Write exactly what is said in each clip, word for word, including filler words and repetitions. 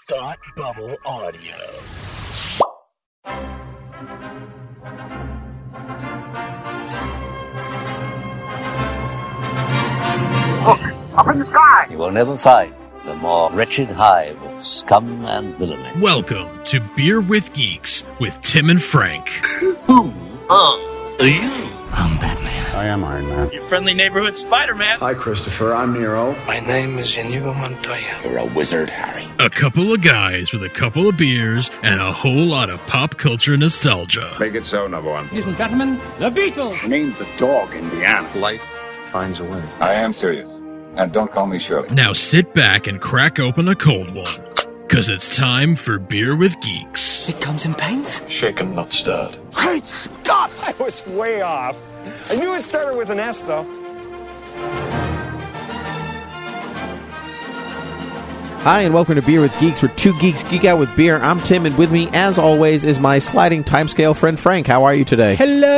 Thought Bubble Audio. Look, up in the sky! You will never find the more wretched hive of scum and villainy. Welcome to Beer with Geeks with Tim and Frank. Who are you? I'm Batman. I am Iron Man. Your friendly neighborhood Spider-Man. Hi, Christopher. I'm Nero. My name is Inigo Montoya. You're a wizard, Harry. A couple of guys with a couple of beers and a whole lot of pop culture nostalgia. Make it so, number one. Ladies and gentlemen, the Beatles. Name the dog, Indiana. Life finds a way. I am serious. And don't call me Shirley. Now sit back and crack open a cold one, because it's time for Beer with Geeks. It comes in paints? Shaken, not stirred. Great Scott! I was way off. I knew it started with an S, though. Hi, and welcome to Beer with Geeks, where two geeks geek out with beer. I'm Tim, and with me, as always, is my sliding timescale friend Frank. How are you today?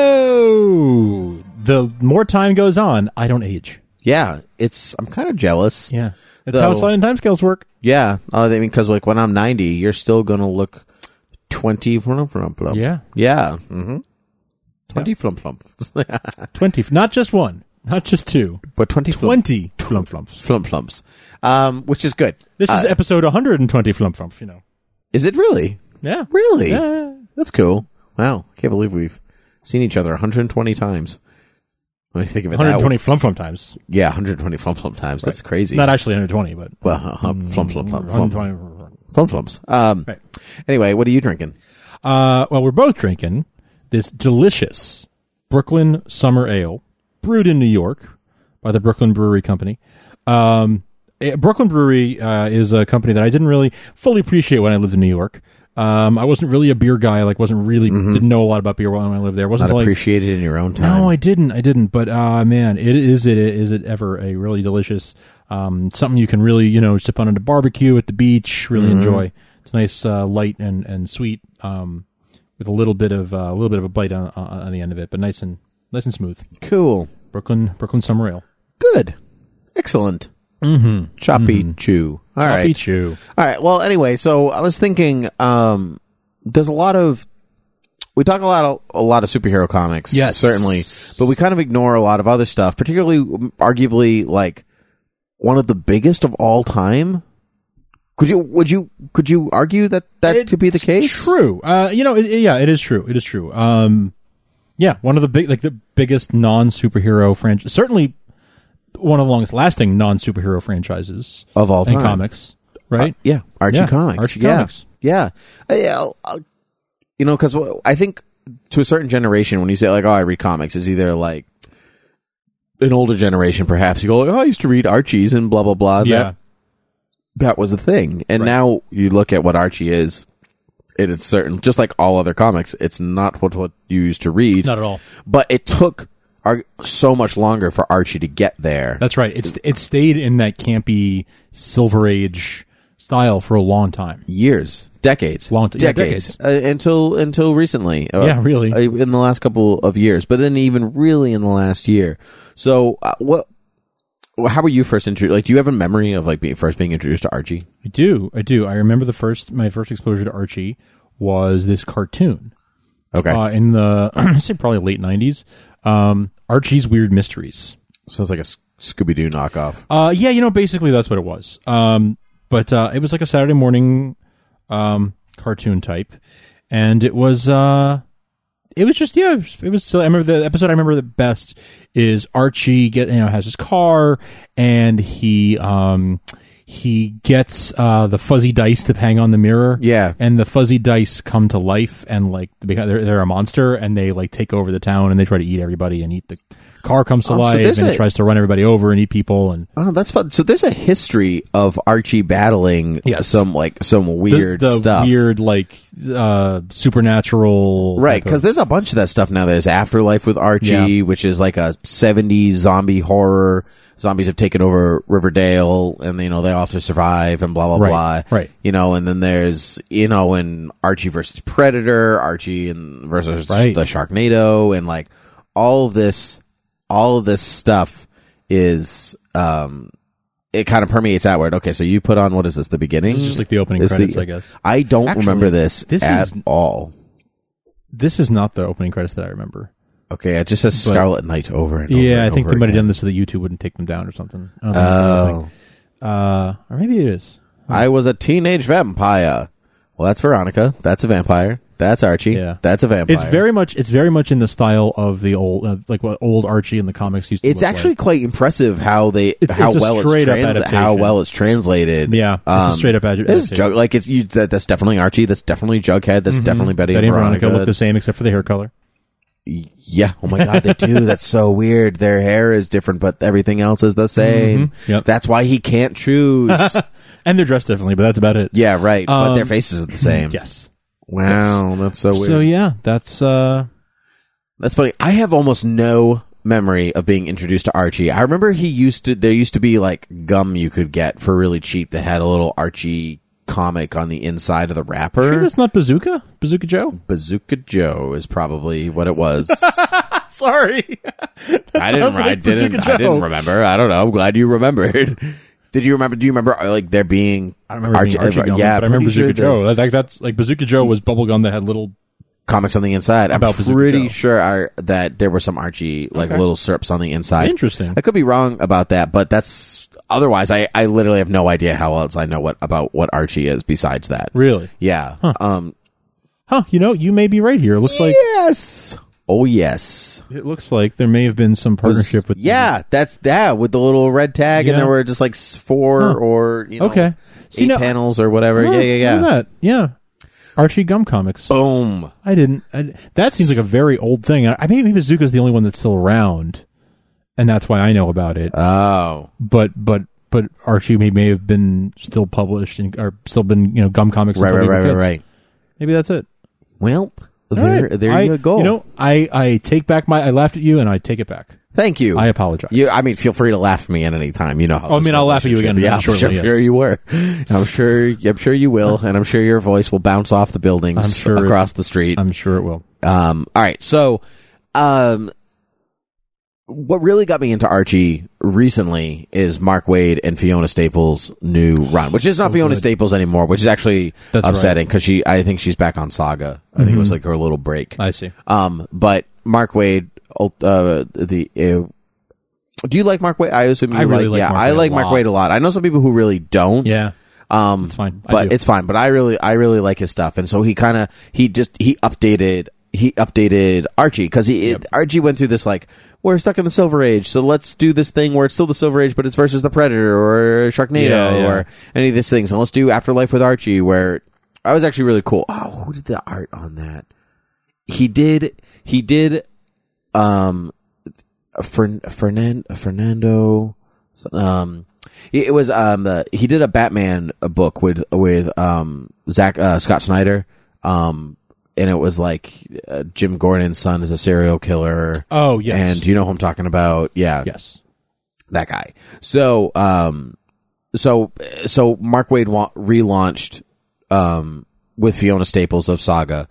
Hello! The more time goes on, I don't age. Yeah, it's. I'm kind of jealous. Yeah. That's Though, how sliding timescales work. Yeah, uh, I mean, because like when I'm ninety, you're still gonna look twenty. Flump, flump, flump. Yeah. Yeah. Mm-hmm. Twenty Yep. flump flumps. Twenty, not just one, not just two, but twenty. Twenty flump flumps. Flump flumps. Um, which is good. This uh, is episode one hundred twenty flump flumps. You know. Is it really? Yeah. Really? Yeah. That's cool. Wow, can't believe we've seen each other one hundred twenty times. When you think of it, one hundred twenty that, flump flump times. Yeah, one hundred twenty flump flump times. Right. That's crazy. Not actually one hundred twenty, but well, uh, uh, flump flump flump flump flump flump flumps. Um, right. Anyway, what are you drinking? Uh, well, we're both drinking this delicious Brooklyn Summer Ale, brewed in New York by the Brooklyn Brewery Company. Um, Brooklyn Brewery uh, is a company that I didn't really fully appreciate when I lived in New York. Um, I wasn't really a beer guy. Like, wasn't really mm-hmm. didn't know a lot about beer when I lived there. Wasn't Not like, appreciated in your own time. No, I didn't. I didn't. But uh, man, it is it is it ever a really delicious um, something you can really you know sip on at a barbecue at the beach. Really mm-hmm. enjoy. It's nice, uh, light and and sweet, um, with a little bit of uh, a little bit of a bite on, on the end of it, but nice and nice and smooth. Cool. Brooklyn Brooklyn Summer Ale. Good. Excellent. Mm-hmm. Choppy mm-hmm. chew. All Choppy right. chew. All right. Well, anyway, so I was thinking, um, there's a lot of we talk a lot of a lot of superhero comics, yes, certainly, but we kind of ignore a lot of other stuff, particularly, arguably, like one of the biggest of all time. Could you would you could you argue that that it, could be the case? True. Uh, you know, it, yeah, it is true. It is true. Um, yeah, one of the big, like the biggest non superhero franchise, certainly one of the longest lasting non superhero franchises of all time in comics. Right? Uh, yeah, Archie yeah, Comics. Archie yeah. Comics. Yeah, uh, yeah. Uh, you know, because I think to a certain generation, when you say like, "Oh, I read comics," is either like an older generation, perhaps you go, like, "Oh, I used to read Archies and blah blah blah." Yeah, that, that was the thing. And right. now you look at what Archie is, and it's certain, just like all other comics, it's not what what you used to read. Not at all. But it took Ar- so much longer for Archie to get there. That's right. It's it stayed in that campy Silver Age style for a long time, years, decades, long t- decades, yeah, decades. Uh, until until recently. Uh, yeah, really, uh, in the last couple of years, but then even really in the last year. So, uh, what? How were you first introduced? Like, do you have a memory of like being first being introduced to Archie? I do, I do. I remember the first my first exposure to Archie was this cartoon. Okay, uh, in the I'd say probably late nineties. Um, Archie's Weird Mysteries. Sounds like a Scooby Doo knockoff. Uh, yeah, you know, basically that's what it was. Um. But uh, it was like a Saturday morning um, cartoon type, and it was uh, it was just yeah, it was, it was still. I remember the episode I remember the best is Archie get you know has his car and he um he gets uh, the fuzzy dice to hang on the mirror. Yeah, and the fuzzy dice come to life and like they're they're a monster and they like take over the town and they try to eat everybody and eat the. Car comes to oh, life so and a, it tries to run everybody over and eat people and oh that's fun. So there's a history of Archie battling yes. some like some weird the, the stuff, weird like uh, supernatural, right? Because there's a bunch of that stuff now. There's Afterlife with Archie, yeah. which is like a seventies zombie horror. Zombies have taken over Riverdale, and you know they all have to survive and blah blah right. blah. Right. You know, and then there's you know in Archie versus Predator, Archie and versus right. the Sharknado, and like all of this. All of this stuff is um, it kind of permeates outward. Okay, so you put on, what is this, the beginning? This is just like the opening This credits, the- I guess. I don't Actually, remember this, this at is- all. This is not the opening credits that I remember. Okay, it just says But- Scarlet Knight over and over. Yeah, I and think over they might have again. done this so that YouTube wouldn't take them down or something. I don't think it's the whole Oh. thing. Uh, or maybe it is. I was a teenage vampire. Well, that's Veronica. That's a vampire. That's Archie. Yeah. That's a vampire. It's very much. It's very much in the style of the old, uh, like what old Archie in the comics used to. It's look actually like. quite impressive how they It's- how it's a well it's straight up trans- how adaptation. well it's translated. Yeah, it's a straight up ad- It's adaptation. Jug- like it's you. That, that's definitely Archie. That's definitely Jughead. That's Mhm. definitely Betty, Betty and and Veronica Veronica. look the same except for the hair color. Yeah. Oh my God, they do. That's so weird. Their hair is different, but everything else is the same. Mhm. Yep. That's why he can't choose. And they're dressed differently, but that's about it. Yeah, right. but Um, their faces are the same. Yes. Wow, that's so weird. So yeah, that's uh That's funny. I have almost no memory of being introduced to Archie. I remember he used to. There used to be like gum you could get for really cheap that had a little Archie comic on the inside of the wrapper. sure that's not Bazooka? Bazooka Joe? Bazooka Joe is probably what it was. Sorry. I didn't. Sounds I like didn't. Bazooka I didn't Joe. remember. I don't know. I'm glad you remembered. Did you remember? Do you remember uh, like there being? I don't remember being Archie gum, yeah, but I remember pretty sure Bazooka there's Joe. Like that's like Bazooka Joe was bubblegum that had little comics on the inside. I'm About Bazooka pretty Joe. sure I, that there were some Archie like Okay. little syrups on the inside. Interesting. I could be wrong about that, but that's otherwise. I, I literally have no idea how else I know what about what Archie is besides that. Really? Yeah. Um. Huh, you know, you may be right here. It looks like Yes. Oh yes. it looks like there may have been some partnership with Yeah, that's that with the little red tag, and Yeah. there were just like s- four Huh. or you know, Okay. See, eight now- panels or whatever. Huh, yeah, yeah, yeah. Look at that. Yeah. Archie Gum Comics. Boom. I didn't. I, that seems like a very old thing. I, I think maybe Bazooka's the only one that's still around, and that's why I know about it. Oh. But but but Archie may, may have been still published and or still been you know Gum Comics. Right, until right, we were right, right, kids. right. Maybe that's it. Well, All there, right. there I- you go. You know, I I take back my. I laughed at you, and I take it back. Thank you. I apologize. You, I mean, feel free to laugh at me at any time. You know. How Oh, I this mean, I'll laugh at you relationship- again Yeah, I'm shortly, sure, yes. sure you were. I'm sure. I'm sure you will, and I'm sure your voice will bounce off the buildings I'm sure it- across the street. I'm sure it will. Um. All right. So, um, what really got me into Archie recently is Mark Waid and Fiona Staples' new run, which is not So Fiona good. Staples anymore, which is actually That's upsetting because she, I think she's back on Saga. I think it was like her little break. I see. Um, but Mark Waid, uh, the uh, do you like Mark Waid? I assume you I really like yeah, Mark I Waid a like Mark lot. Waid a lot. I know some people who really don't. Yeah. Um, It's fine. I but do. it's fine. But I really, I really like his stuff, and so he kind of, he just, he updated, he updated Archie because he it, Archie went through this like we're stuck in the Silver Age, so let's do this thing where it's still the Silver Age, but it's versus the Predator or Sharknado Yeah, yeah. or any of these things, and let's do Afterlife with Archie, where I was actually really cool. Oh, who did the art on that? He did, he did, um, Fern, Fernan, Fernando, um. It was um the he did a Batman book with with um Zach uh, Scott Snyder um and it was like uh, Jim Gordon's son is a serial killer. Oh yes. And you know who I'm talking about? Yeah. Yes. That guy. So um so so Mark Waid wa- relaunched um with Fiona Staples of Saga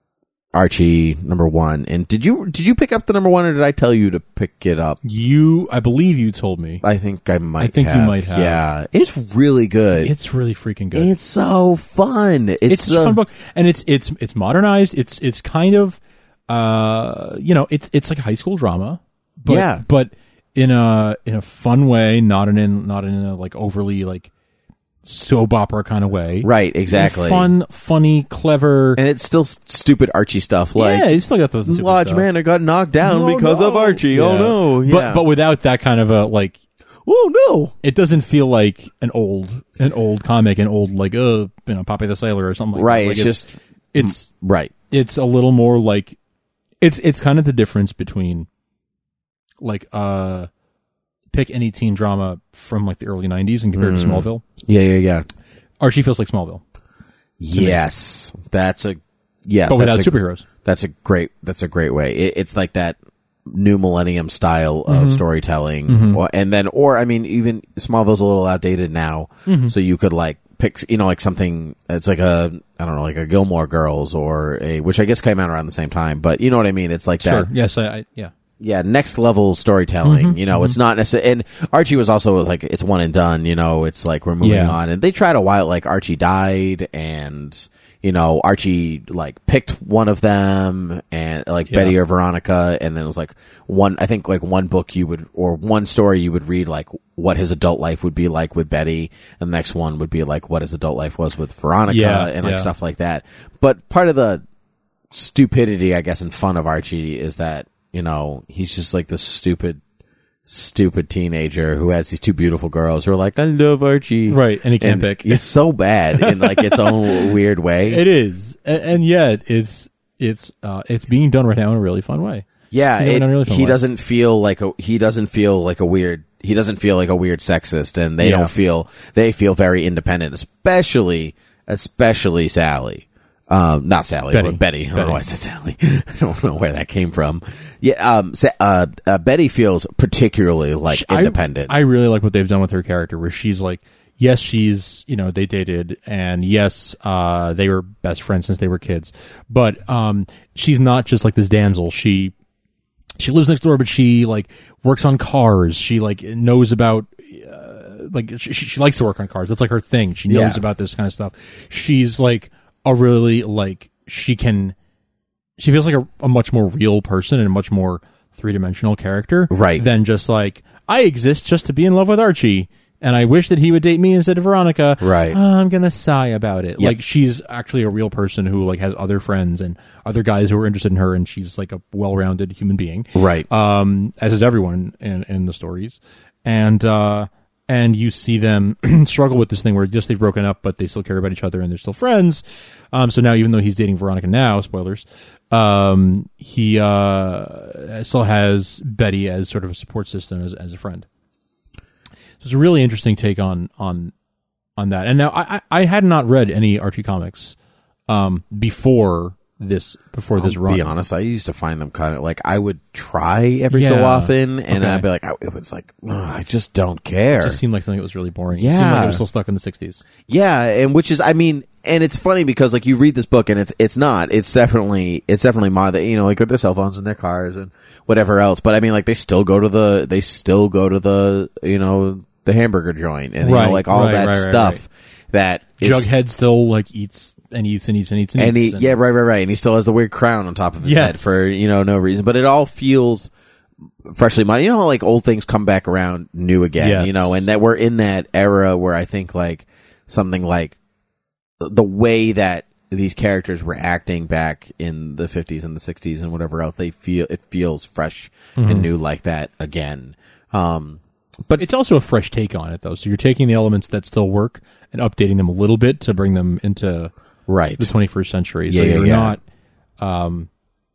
Archie number one. And did you did you pick up the number one or did I tell you to pick it up? You, I believe you told me. I think I might I think you have. might have. Yeah. It's really good. It's really freaking good. It's so fun. It's, It's, a uh, fun book, and it's it's it's modernized. It's it's kind of, uh, you know, it's it's like a high school drama, but, Yeah. but in a in a fun way, not in an, not in a like overly like soap opera kind of way. Right, exactly. Fun, funny, clever, and it's still s- stupid Archie stuff. Like, yeah, it's still got those stupid Lodge stuff. man, I got knocked down No, because of no. Archie. Oh Yeah. no! Yeah. But but without that kind of a like. oh no! It doesn't feel like an old, an old comic, an old like, uh, you know, Poppy the Sailor or something like Right, that. Like, it's just- it's Right. it's a little more like, it's it's kind of the difference between, like, uh, pick any teen drama from like the early nineties and compare it to Mm. Smallville. Yeah, yeah, yeah. Archie feels like Smallville, Yes, that's a yeah. but that's without a, superheroes. That's a great. That's a great way. It, it's like that new millennium style of Mhm. storytelling, Mhm. or, and then, or I mean, even Smallville's a little outdated now, Mhm. so you could like pick, you know, like something. It's like a, I don't know, like a Gilmore Girls or a, which I guess came out around the same time, but you know what I mean. It's like Sure. that. Yes. I, I. Yeah. yeah, next level storytelling. Mm-hmm, you know, mm-hmm. it's not necessarily. And Archie was also like, it's one and done. You know, it's like we're moving Yeah. on. And they tried a while, like Archie died, and you know, Archie like picked one of them, and like Yeah. Betty or Veronica, and then it was like one. I think like one book you would, or one story you would read, like what his adult life would be like with Betty, and the next one would be like what his adult life was with Veronica, Yeah, and like yeah. stuff like that. But part of the stupidity, I guess, and fun of Archie is that, you know, he's just like this stupid, stupid teenager who has these two beautiful girls who are like, I love Archie. Right, and he can't And pick. It's so bad in like its own weird way. It is, and, and yet it's it's uh, it's being done right now in a really fun way. Yeah, Being done it- in a really fun he way. doesn't feel like a he doesn't feel like a weird he doesn't feel like a weird sexist, and they Yeah. don't feel they feel very independent, especially especially Sally. Um, not Sally, Betty. but Betty. I don't Betty. know why I said Sally. I don't know where that came from. Yeah, um, Sa- uh, uh, Betty feels particularly like I- independent. I, really like what they've done with her character, where she's like, yes, she's, you know, they dated, and yes, uh, they were best friends since they were kids, but um, she's not just like this damsel. She she lives next door, but she like works on cars. She like knows about. Uh, like she, she likes to work on cars. That's like her thing. She knows Yeah. about this kind of stuff. She's like a really like she can. She feels like a, a much more real person and a much more three dimensional character, Right. Than just like I exist just to be in love with Archie, and I wish that he would date me instead of Veronica. Right. Uh, I'm gonna sigh about it. Yep. Like she's actually a real person who like has other friends and other guys who are interested in her, and she's like a well-rounded human being, Right. Um, as is everyone in in the stories, and uh, and you see them struggle with this thing where just they've broken up, but they still care about each other and they're still friends. Um, so now, even though he's dating Veronica now, spoilers, um, he uh, still has Betty as sort of a support system as as a friend. So it's a really interesting take on on on that. And now I I I had not read any Archie comics um, before this before this I'll run. be honest, I used to find them kind of like I would try every so Yeah. often, and Okay. I'd be like, I, it was like, "Ugh, I just don't care. It just seemed like something that was really boring. It Yeah. seemed like it was still stuck in the sixties. Yeah, and which is, I mean, and it's funny because like you read this book and it's it's not. It's definitely it's definitely mod. You know, like with their cell phones in their cars and whatever else. But I mean, like they still go to the they still go to the you know the hamburger joint and you Right, know like all right, that right, right, stuff right. that is, Jughead still like eats and eats and eats and eats and, and he eats. and- yeah right right right and he still has the weird crown on top of his Yes. head for you know no reason. But it all feels freshly modern. You know how like old things come back around new again. Yes. You know, and that we're in that era where I think like something like the way that these characters were acting back in the fifties and the sixties and whatever else, they feel it feels fresh Mm-hmm. and new like that again. Um, But it's also a fresh take on it, though. So you're taking the elements that still work and updating them a little bit to bring them into right. the twenty-first century. So Yeah, yeah, you're yeah. not. Um,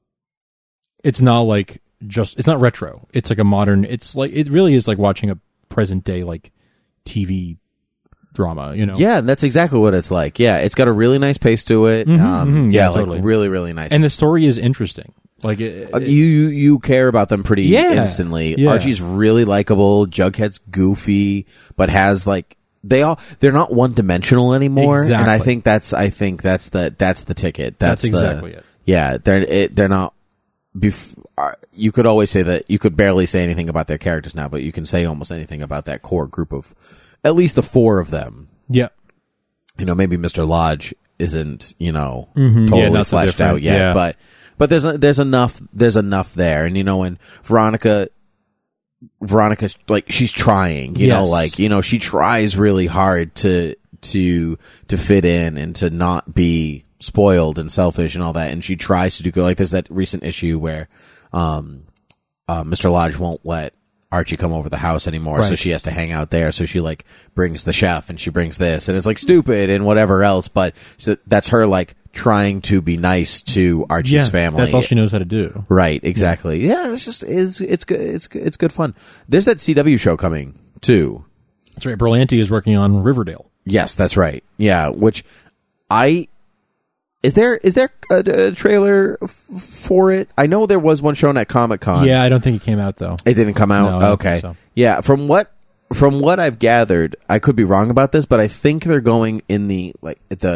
it's not like just. It's not retro. It's like a modern. It's like it really is like watching a present day like T V drama. You know. Yeah, and that's exactly what it's like. Yeah, it's got a really nice pace to it. Mhm, um, mhm, yeah, yeah, like totally. really, really nice. And the story is interesting. Like it, Uh, you you you care about them pretty Yeah, instantly. yeah. Archie's really likable. Jughead's goofy, but has like they all they're not one dimensional anymore. And I Exactly. think that's I think that's the that's the ticket. That's, That's the- exactly it. Yeah, they're it, they're not. Bef- uh, you could always say that you could barely say anything about their characters now, but you can say almost anything about that core group of at least the four of them. yeah. You know, maybe Mister Lodge isn't, you know, Mhm, yeah, totally not so fleshed different, out yet, yeah. but but there's there's enough there's enough there, and you know, when Veronica Veronica's like she's trying, you know, Yes. like you know, she tries really hard to to to fit in and to not be spoiled and selfish and all that, and she tries to do good. Like there's that recent issue where um uh, Mister Lodge won't let Archie come over the house anymore, so Right. she has to hang out there. So she like brings the chef and she brings this, and it's like stupid and whatever else. But so that's her like trying to be nice to Archie's Yeah, family. that's all she knows how to do. Right? Exactly. Yeah, it's just it's it's good. It's good. It's good fun. There's that C W show coming too. That's right. Berlanti is working on Riverdale. Yes, that's right. Yeah, which I is there is there a, a trailer f- for it? I know there was one shown at Comic Con. Yeah, I don't think it came out though. It didn't come out. No, I don't okay. think so. Yeah, from what from what I've gathered, I could be wrong about this, but I think they're going in the like the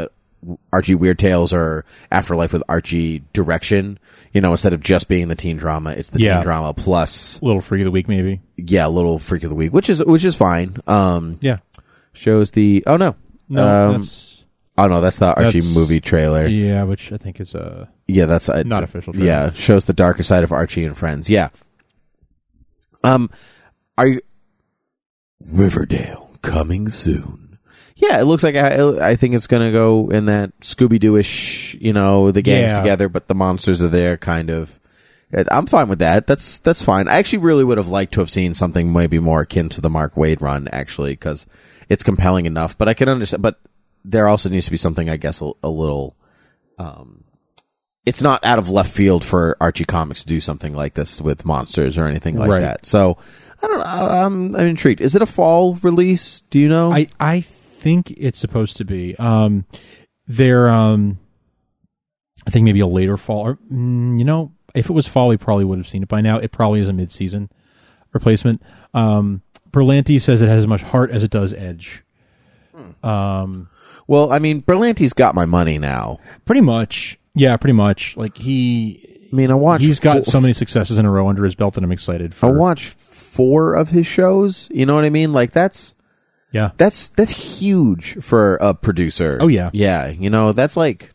Archie Weird Tales or Afterlife with Archie direction. You know, instead of just being the teen drama, it's the Yeah. teen drama plus Little Freak of the Week, maybe. yeah, little Freak of the Week, which is which is fine. Um, Yeah. shows the oh no No, um, that's oh no that's the Archie that's- movie trailer. yeah, which I think is uh Yeah, that's uh, not official trailer. Yeah, shows the darker side of Archie and friends. Yeah. Um, are you Riverdale coming soon? Yeah, it looks like I, I think it's gonna go in that Scooby Doo-ish, you know, the gangs Yeah. together, but the monsters are there, kind of. And I'm fine with that. That's that's fine. I actually really would have liked to have seen something maybe more akin to the Mark Waid run, actually, because it's compelling enough. But I can understand. But there also needs to be something, I guess, a, a little. Um, it's not out of left field for Archie Comics to do something like this with monsters or anything like Right. that. So I don't know. I'm, I'm intrigued. Is it a fall release? Do you know? I I think it's supposed to be. Um, they're um, I think maybe a later fall. Or mm, you know, if it was fall, we probably would have seen it by now. It probably is a mid-season replacement. Um, Berlanti says it has as much heart as it does edge. Um, well, I mean, Berlanti's got my money now. pretty much, yeah, pretty much. Like he, I mean, I watched. he's got four, so many successes in a row under his belt, and I'm excited for. I watched four of his shows. You know what I mean? Like that's. Yeah, That's that's huge for a producer. Oh, yeah. Yeah. You know, that's like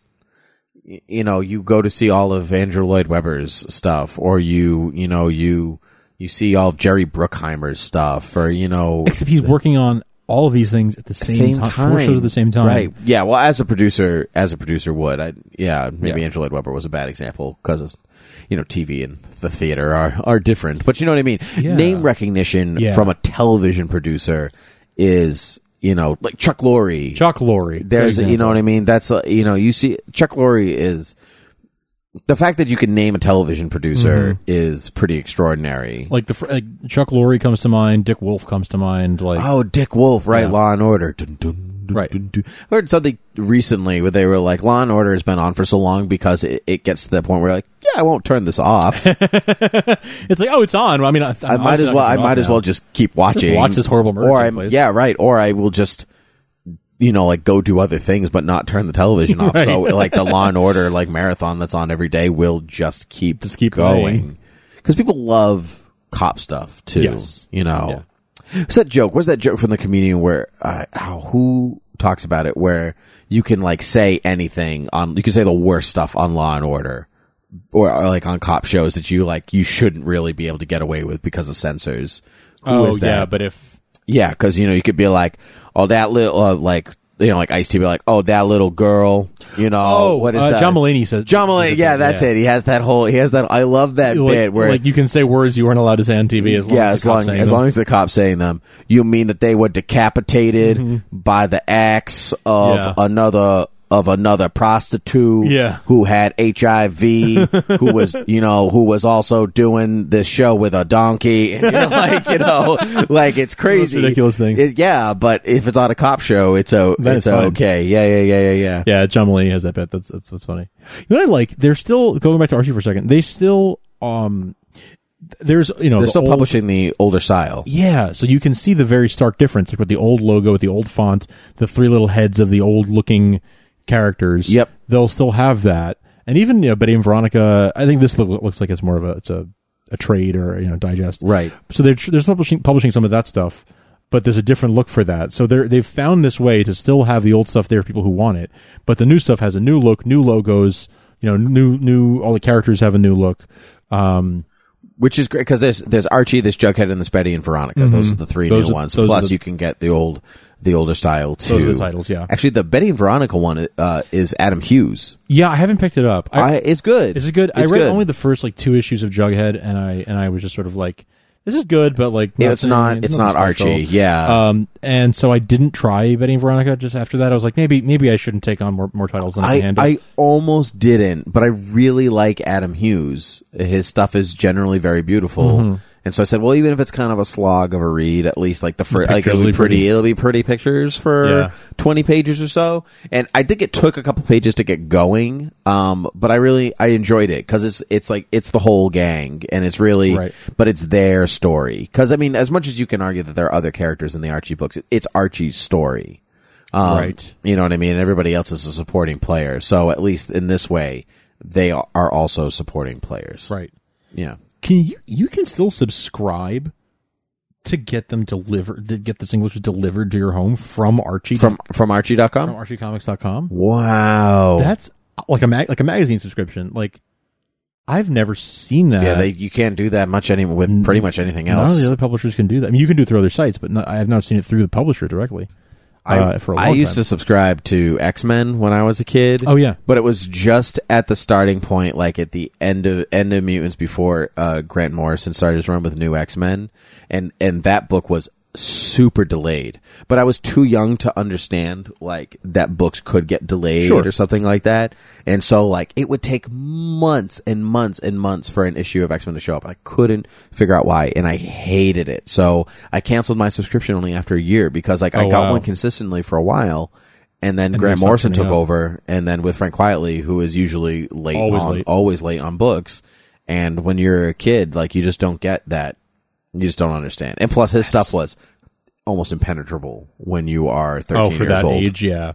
y- you know, you go to see all of Andrew Lloyd Webber's stuff, or you you know, you you see all of Jerry Bruckheimer's stuff, or you know except he's working on all of these things at the same, same time. time. Four shows at the same time. Right. Yeah, well as a producer as a producer would. I yeah, maybe Yeah. Andrew Lloyd Webber was a bad example because it's you know, T V and the theater are are different. But you know what I mean? Yeah. Name recognition Yeah. from a television producer is, you know, like Chuck Lorre. Chuck Lorre. There's, good you know example. what I mean? That's, uh, you know, you see, Chuck Lorre is, the fact that you can name a television producer Mm-hmm. is pretty extraordinary. Like the fr- like Chuck Lorre comes to mind. Dick Wolf comes to mind. Like Oh, Dick Wolf, right? Yeah. Law and Order. Dun, dun, dun, Right. dun, dun. I heard something recently where they were like, Law and Order has been on for so long because it, it gets to the point where you're like, yeah, I won't turn this off. it's like, oh, it's on. I mean, I, I might as well. I might as well just keep watching. Just watch this horrible murder Or take I, place. yeah, right. Or I will just, you know, like go do other things, but not turn the television off. Right. So, like the Law and Order like marathon that's on every day will just keep Just keep going playing. because people love cop stuff too. Yes. You know, what's that joke? What's that joke from the comedian where uh, how who talks about it where you can like say anything on you can say the worst stuff on Law and Order. Or, or like on cop shows that you like you shouldn't really be able to get away with because of censors. Who Oh is that? yeah, but if Yeah, because you know you could be like, oh that little uh, like you know like Ice-T be like, oh that little girl, you know oh, what is uh, that? John Mulaney says John Mulaney, yeah, that's it. He has that whole he has that. I love that Like, bit where like you can say words you weren't allowed to say on T V. As long yeah, as, as the cop's long saying as them. long as the cop's saying them. You mean that they were decapitated Mm-hmm. by the axe of Yeah. another of another prostitute Yeah. who had H I V, who was you know who was also doing this show with a donkey, and you're like you know like it's crazy, ridiculous things. It- yeah, but if it's on a cop show, it's o- Then it's it's fine. okay. Yeah, yeah, yeah, yeah, yeah. Yeah, John Mulaney has that bit. That's that's what's funny. You know what I like? They're still going back to Archie for a second. They still um, there's you know They're the still old- publishing the older style. Yeah, so you can see the very stark difference like with the old logo, with the old font, the three little heads of the old looking characters. Yep. They'll still have that. And even, you know, Betty and Veronica, I think this look, looks like it's more of a, it's a, a trade or, you know, digest. Right. So they're, they're still publishing, publishing some of that stuff, but there's a different look for that. So they're, they've found this way to still have the old stuff there for people who want it, but the new stuff has a new look, new logos, you know, new, new, all the characters have a new look. Um, Which is great because there's there's Archie, there's Jughead, and there's Betty and Veronica. Mhm. Those are the three Those new are- ones. those are Plus, the- you can get the old the older style too. Those are the titles, yeah. Actually, the Betty and Veronica one uh, is Adam Hughes. yeah, I haven't picked it up. I, it's good. Is it good? I It's read good. only the first like two issues of Jughead, and I and I was just sort of like, "This is good," but like, Yeah, it's nothing- not- it's nothing not special. Archie, yeah. Um, and so I didn't try Betty and Veronica. Just after that, I was like, maybe maybe I shouldn't take on more more titles than I, can I handle. I almost didn't, but I really like Adam Hughes. His stuff is generally very beautiful. Mm-hmm. And so I said, well, even if it's kind of a slog of a read, at least like the first, like pictures it'll will be be pretty, pretty. it'll be pretty pictures for Yeah. twenty pages or so. And I think it took a couple pages to get going. Um, but I really, I enjoyed it because it's, it's like, it's the whole gang and it's really, Right. but it's their story. Cause I mean, as much as you can argue that there are other characters in the Archie books, it, it's Archie's story. Um, Right. You know what I mean? Everybody else is a supporting player. So at least in this way, they are also supporting players. Right. Yeah. Can you you can still subscribe to get them delivered to get this English delivered to your home from Archie From from Archie dot com? from Archie Comics dot com? Wow. That's like a mag, like a magazine subscription. Like I've never seen that. Yeah, they, you can't do that much any with pretty much anything None else. of the other publishers can do that. I mean, you can do it through other sites, but not, I have not seen it through the publisher directly. I, uh, for a long I used time. to subscribe to X-Men when I was a kid. Oh, yeah. But it was just at the starting point, like at the end of end of Mutants before uh, Grant Morrison started his run with New X-Men. And, and that book was super delayed. But I was too young to understand, like, that books could get delayed Sure. or something like that. And so, like, it would take months and months and months for an issue of X-Men to show up. I couldn't figure out why, and I hated it. So I canceled my subscription only after a year because, like, I Oh, got wow. one consistently for a while, and then And Grant they Morrison stopped took turning up. over, and then with Frank Quietly, who is usually late Always on, late. always late on books. And when you're a kid, like, you just don't get that. You just don't understand. And plus, his stuff was almost impenetrable when you are thirteen Oh, for years that old. age, yeah,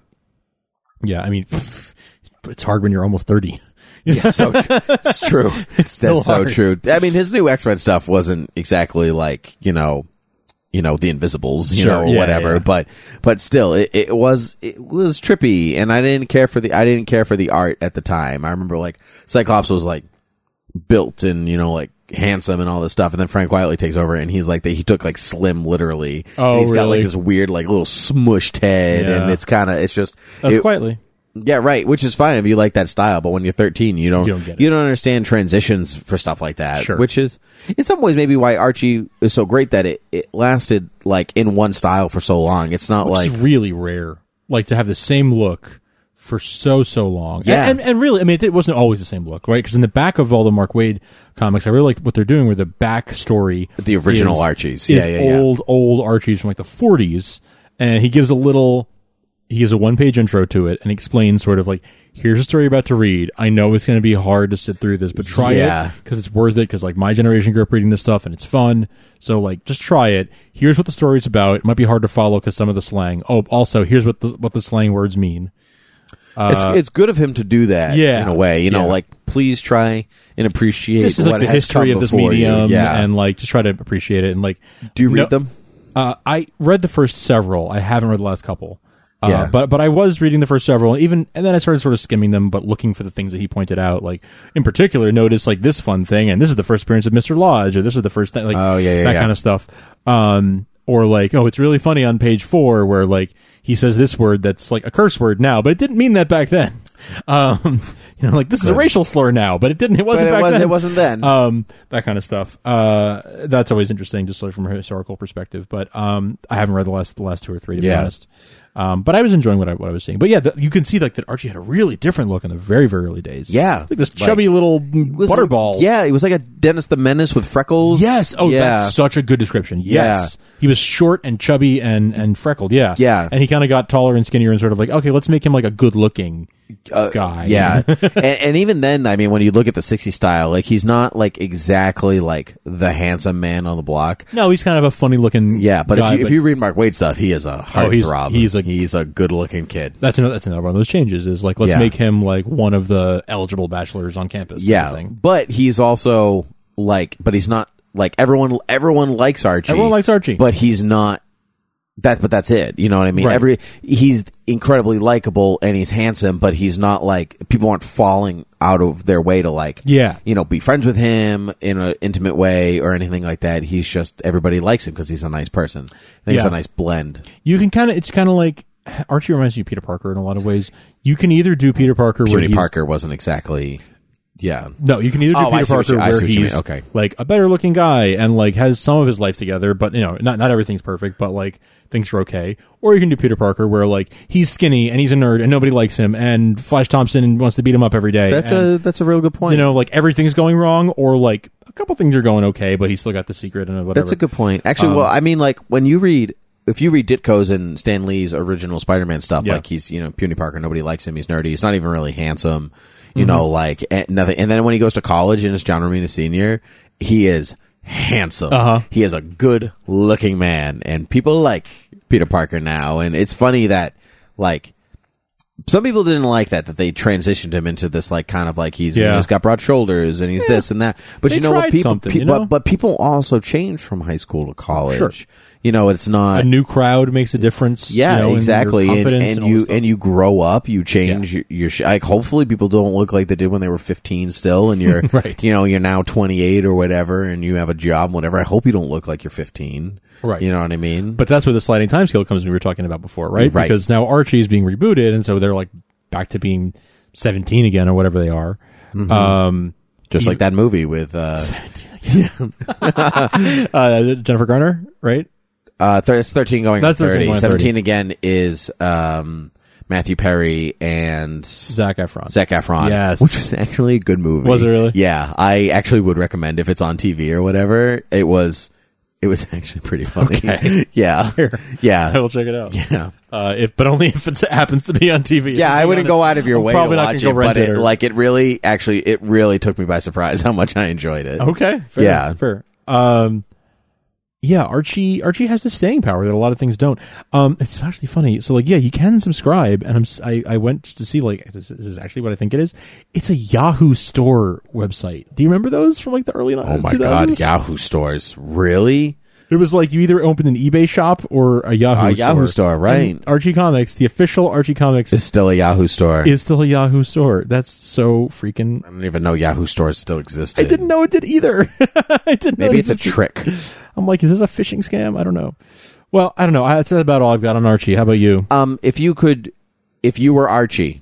yeah. I mean, it's hard when you're almost thirty. Yeah, so tr- it's true. It's still That's so hard. true. I mean, his new X-Men stuff wasn't exactly like, you know, you know, the Invisibles, you Sure, know, or yeah, whatever. yeah. But, but still, it, it was, it was trippy, and I didn't care for the, I didn't care for the art at the time. I remember like Cyclops was like built and, you know, like handsome and all this stuff, and then Frank Quietly takes over, and he's like, the, he took like Slim literally. Oh, and he's got like really? this weird, like little smushed head, Yeah. and it's kind of, it's just That's it- Quietly. Yeah, right. Which is fine if you like that style, but when you're thirteen, you don't You don't get it. you don't understand transitions for stuff like that. Sure. Which is, in some ways, maybe why Archie is so great that it, it lasted like in one style for so long. It's not Which like is really rare, like to have the same look for so so long. Yeah. and, and, and really, I mean, it wasn't always the same look, right? Because in the back of all the Mark Waid comics, I really like what they're doing, where the back story, The original is, Archies. is Yeah, yeah, yeah. old old Archies from like the forties, and he gives a little. He gives a one-page intro to it and explains sort of like, here's a story you're about to read. I know it's going to be hard to sit through this, but try Yeah. it because it's worth it. Because like my generation grew up reading this stuff and it's fun. So like, just try it. Here's what the story's about. It might be hard to follow because some of the slang. Oh, also here's what the what the slang words mean. it's it's good of him to do that. yeah. in a way, you know, Yeah. like please try and appreciate This is what like the has history come of this before you. medium, Yeah, and like just try to appreciate it. And like, do you read no- them? Uh, I read the first several. I haven't read the last couple. Uh, Yeah. but but I was reading the first several, and even and then I started sort of skimming them, but looking for the things that he pointed out. Like in particular, notice like this fun thing, and this is the first appearance of Mister Lodge, or this is the first thing, like Oh, yeah, yeah, that yeah. kind of stuff. Um, or like, oh, it's really funny on page four where like he says this word that's like a curse word now, but it didn't mean that back then. Um, you know, like this is a Good. racial slur now, but it didn't. It wasn't But it back was- then. it wasn't then. Um, that kind of stuff. Uh, that's always interesting, just sort of from a historical perspective. But um, I haven't read the last the last two or three to be Yeah. honest. Um, but I was enjoying what I what I was seeing. But yeah, the, you can see like that Archie had a really different look in the very very early days. Yeah. like this Like, chubby little Was it- butterball. Yeah, it was like a Dennis the Menace with freckles. Yes. Oh, yeah. that's such a good description. Yeah. Yes. He was short and chubby and, and freckled. Yeah. Yeah. And he kind of got taller and skinnier and sort of like, okay, let's make him like a good looking Uh, guy. Yeah. and, and even then, I mean, when you look at the sixties style, like he's not like exactly like the handsome man on the block. No, he's kind of a funny looking. Yeah, but guy, if you if you read Mark Waid stuff, he is a Oh, he's- heartthrob. he's a- he's a good looking kid. That's another, that's another one of those changes is like, let's Yeah. make him like one of the eligible bachelors on campus. sort Yeah, of thing. but he's also like, but he's not like everyone. Everyone likes Archie. Everyone likes Archie. but he's not. That, but that's it. You know what I mean? Right. Every he's incredibly likable and he's handsome, but he's not like people aren't falling out of their way to like, Yeah. you know, be friends with him in an intimate way or anything like that. He's just everybody likes him because he's a nice person. I think it's Yeah. a nice blend. You can kind of, it's kind of like, Archie reminds me of Peter Parker in a lot of ways. You can either do Peter Parker where Puny he's, Parker wasn't exactly, yeah. No, you can either do Oh, I Peter see what Parker you- I see where what you he's mean. Okay. like a better looking guy and like has some of his life together, but you know, not not everything's perfect, but like things are okay. Or you can do Peter Parker where like he's skinny and he's a nerd and nobody likes him and Flash Thompson wants to beat him up every day. That's and, a that's a real good point. you know, like everything's going wrong, or like a couple things are going okay, but he's still got the secret and whatever. That's a good point. Actually, Um, well, I mean, like when you read, if you read Ditko's and Stan Lee's original Spider-Man stuff, Yeah. like he's, you know, Puny Parker, nobody likes him. He's nerdy. He's not even really handsome. You Mm-hmm. know, like and nothing. And then when he goes to college and is John Romita Senior, he is handsome. Uh-huh. He is a good-looking man, and people like Peter Parker now. And it's funny that, like some people didn't like that that they transitioned him into this like kind of like he's Yeah. you know, he's got broad shoulders and he's Yeah. this and that. But They you know what tried people, something, pe- you know? but, but people also change from high school to college. Sure. You know, it's not A new crowd makes a difference. Yeah, you know, in your exactly. And, confidence and and all you this stuff. and you grow up, you change your, your sh- like hopefully people don't look like they did when they were fifteen still and you're Right. you know, you're now twenty-eight or whatever and you have a job whatever. I hope you don't look like you're fifteen. Right. You know what I mean? But that's where the sliding time scale comes in we were talking about before, right? Right. Because now Archie is being rebooted, and so they're like back to being seventeen again or whatever they are. Mm-hmm. Um, just you- like that movie with uh uh, Jennifer Garner, right? uh th- it's thirteen going That's on thirteen thirty. going on seventeen thirty. again is um Matthew Perry and Zac Efron. Zac Efron. Yes. Which was actually a good movie. Was it really? Yeah. I actually would recommend if it's on T V or whatever. It was it was actually pretty funny. Okay. Yeah. Here. Yeah. I will check it out. Yeah. Uh, if but only if it happens to be on T V. Yeah, To I be wouldn't honest, go out of your I'm way to probably not watch gonna it, go rent but it, or- like it really, actually, it really took me by surprise how much I enjoyed it. Okay. Fair, Yeah. Fair. Um, yeah, Archie. Archie has the staying power that a lot of things don't. Um, it's actually funny. So, like, yeah, you can subscribe, and I'm. s- I, I went just to see like this is- this is actually what I think it is. It's a Yahoo store website. Do you remember those from like the early Oh my two thousands? god, Yahoo stores, really? It was like you either opened an eBay shop or a Yahoo A store. Yahoo store, right? And Archie Comics, the official Archie Comics, It's still a Yahoo store. is still a Yahoo store. That's so freaking. I don't even know Yahoo stores still existed. I didn't know it did either. I didn't know Maybe it it's a existed. trick. I'm like, is this a phishing scam? I don't know. Well, I don't know. That's about all I've got on Archie. How about you? Um, if you could, if you were Archie,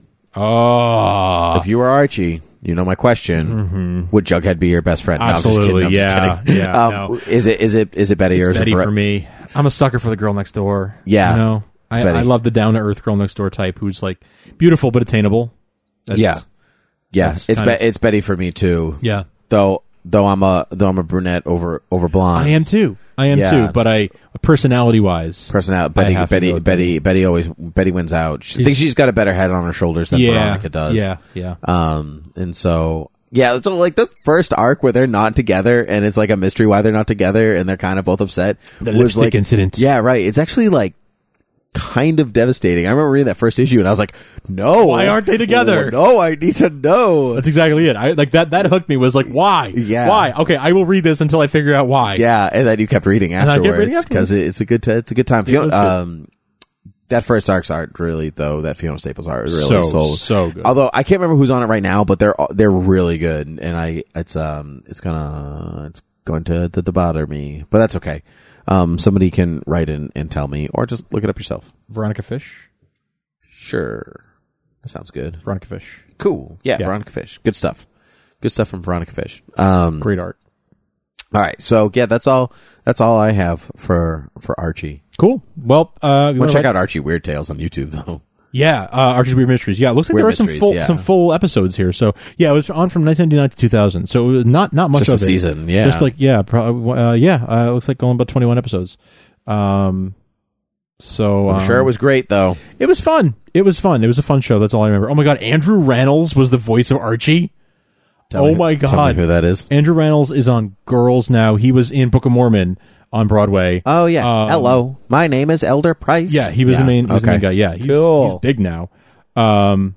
Oh, if you were Archie, you know my question: Would Jughead be your best friend? Absolutely, no, I'm just kidding. I'm just yeah, kidding. yeah, Um, no. Is it? Is it? Is it Betty or it's is it Betty Ver- for me. I'm a sucker for the girl next door. Yeah, you know, I, Betty. I love the down to earth girl next door type who's like beautiful but attainable. That's, Yeah, yeah. that's It's kind be- of- it's Betty for me too. yeah. Though though I'm a though I'm a brunette over over blonde. I am too. I am Yeah. too. But I personality wise, Personality. Betty. have to Betty. go with Betty. Betty always. Betty wins out. She, I think she's got a better head on her shoulders than yeah, Veronica does. Yeah, yeah. Um. And so. Yeah, so like the first arc where they're not together and it's like a mystery why they're not together and they're kind of both upset. The was lipstick like, incident. Yeah, right. It's actually like kind of devastating. I remember reading that first issue and I was like, no. Why aren't they together? No, I need to know. That's exactly it. I like that. That hooked me. Was like, why? Yeah. Why? Okay, I will read this until I figure out why. Yeah, and then you kept reading And I kept reading afterwards because afterwards. it's a good t- it's a good time. Yeah, it was Fiona, good. um, that first arc's art really though that Fiona Staples art really So, sold so good. Although I can't remember who's on it right now, but they're they're really good, and I it's um it's gonna it's going to, to bother me, but that's okay. Um, somebody can write in and tell me, or just look it up yourself. Veronica Fish. Sure, that sounds good. Veronica Fish. Cool, yeah, Yeah. Veronica Fish, good stuff, good stuff from Veronica Fish. Um, Great art. all right, so yeah, that's all. That's all I have for for Archie. Cool. Well, uh, you Well, wanna check write- out Archie Weird Tales on YouTube though. Yeah, uh, Archie's Weird Mysteries. Yeah, it looks like Weird there are some Mysteries, full yeah. some full episodes here. So yeah, it was on from nineteen ninety-nine to two thousand. So it was not not much Just a of it. season, yeah. Just like yeah, pro- uh, yeah. Uh, it looks like only about twenty-one episodes. Um, so I'm um, sure it was great though. It was fun. It was fun. It was a fun show. That's all I remember. Oh my god, Andrew Rannells was the voice of Archie. Tell oh me- my tell god, me who that is. Andrew Rannells is on Girls now. He was in Book of Mormon on Broadway. Oh yeah. Um, Hello, my name is Elder Price. Yeah, he was Yeah, the main. He was the okay. main guy. Yeah, he's, Cool. he's big now. Um,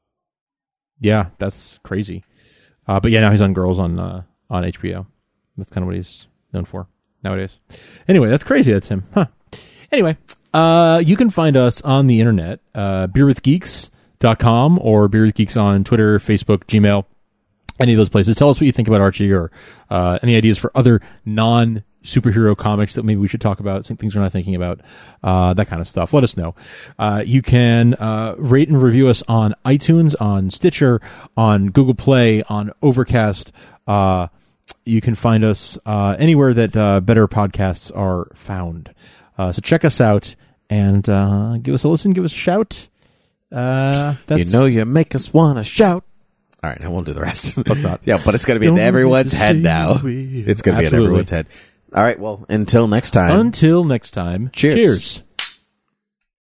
yeah, that's crazy. Uh, but yeah, now he's on Girls on uh, on H B O. That's kind of what he's known for nowadays. Anyway, that's crazy. That's him. Huh. Anyway, uh, you can find us on the internet, uh, beer with geeks dot com or Beer with Geeks on Twitter, Facebook, Gmail, any of those places. Tell us what you think about Archie or uh, any ideas for other non superhero comics that maybe we should talk about, some things we're not thinking about, uh, that kind of stuff. Let us know. Uh, you can uh, rate and review us on iTunes, on Stitcher, on Google Play, on Overcast. Uh, you can find us uh, anywhere that uh, better podcasts are found. Uh, so check us out and uh, give us a listen, give us a shout. Uh, that's, You know you make us want to shout. All right, I won't do the rest. Let's not. Yeah, but it's going to be in Don't everyone's miss head the now. sea. It's going to be in Absolutely. everyone's head. All right, well, until next time. Until next time, Cheers. cheers.